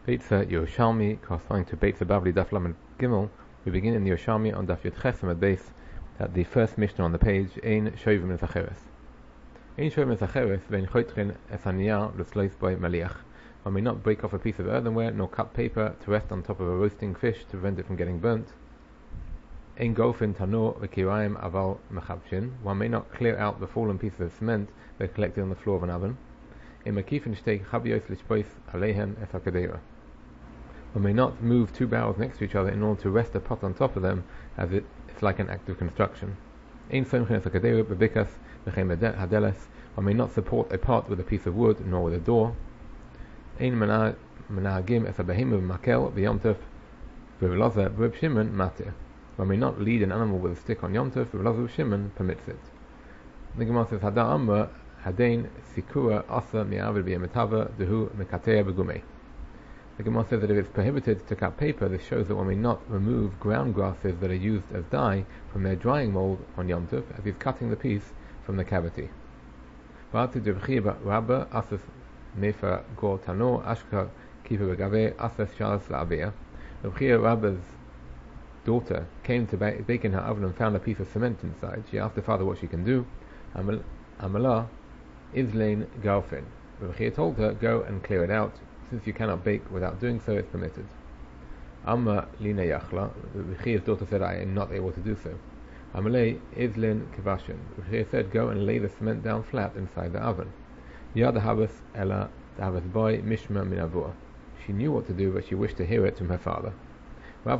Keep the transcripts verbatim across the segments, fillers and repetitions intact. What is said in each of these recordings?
Beitza Yerushalmi, corresponding to Beitza Bavli Daf Lamed Gimel. We begin in the Yerushalmi on Daf Yud Ches Amud Beis, at the first Mishnah on the page. Ein Shovim Es Acheres. Ein Shovim Es Acheres vein choitrin es haniyar l'slois by maliach. One may not break off a piece of earthenware nor cut paper to rest on top of a roasting fish to prevent it from getting burnt. Ein golfin tanor v'kirayim aval mechabshin. One may not clear out the fallen pieces of cement that are collected on the floor of an oven. Ein makifin shtei chabiyos l'shpois aleihen es hakadera. One may not move two barrels next to each other in order to rest a pot on top of them, as it, it's like an act of construction. Ein somchin es hakadera bebikas v'chein hadeles. One may not support a pot with a piece of wood nor with a door. Ein menahagim es habehema b'makel v'yom tov v'Elazar v'Reb Shimon matir. One may not lead an animal with a stick on Yom Tov, v'Elazar v'Reb Shimon permits it. The Gemara says, Hada Amra Hadain Sikura Asa Mi'avid B'Yemetava Dehu Mekateya B'Gumei. The Gemara says that if it's prohibited to cut paper, this shows that one may not remove ground grasses that are used as dye from their drying mold on Yom Tov, as he's cutting the piece from the cavity. V'atu Debchia Rabba Asas Mefa Gor Tanor Ashka Kiva B'Gaveh Asas Shalas La'abiyah. Debchia Rabba's daughter came to bake in her oven and found a piece of cement inside. She asked her father what she can do. Amalah Izlain Galfin. Rebchia told her, go and clear it out. Since you cannot bake without doing so, it's permitted. Amma Lina Yachla. Rebchia's daughter said, I am not able to do so. Amalei Izlain Kivashin. Rebchia said, go and lay the cement down flat inside the oven. Yad Habas Ella Habas Boy Mishma Minavur. She knew what to do, but she wished to hear it from her father. Rav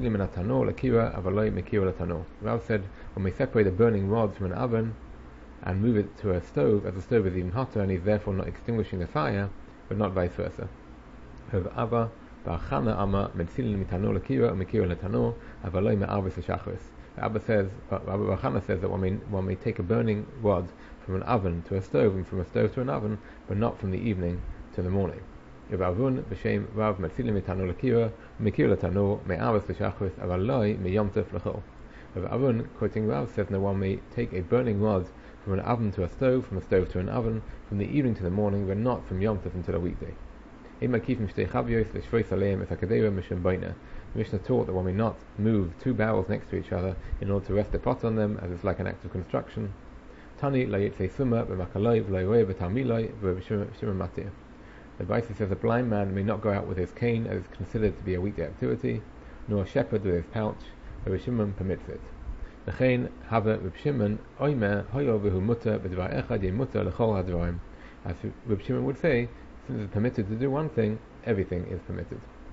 said, when we separate a burning rod from an oven and move it to a stove, as the stove is even hotter and is therefore not extinguishing the fire, but not vice versa. Abba says, Rabbi Bachana says that one may, one may take a burning rod from an oven to a stove and from a stove to an oven, but not from the evening to the morning. Avun b'shem Rav Metzilim mitano l'kira mikir l'tano me'avos l'shachris avaloi meyom tov l'chol. Avun, quoting Rav, says that one may take a burning rod from an oven to a stove, from a stove to an oven, from the evening to the morning, but not from Yom Tov until a weekday. The Mishnah taught that one may not move two barrels next to each other in order to rest a pot on them, as it's like an act of construction. Tani la yitzei summa b'makaloi v'loyoi v'tamiloi v'Shimon matir. The Baisa says a blind man may not go out with his cane, as it's considered to be a weekday activity, nor a shepherd with his pouch, but Reb Shimon permits it. L'chein hava Reb Shimon oimer hoyo v'hu muter b'dvar echad ye muter l'chol hadvarim. As Reb Shimon would say, since it's permitted to do one thing, everything is permitted.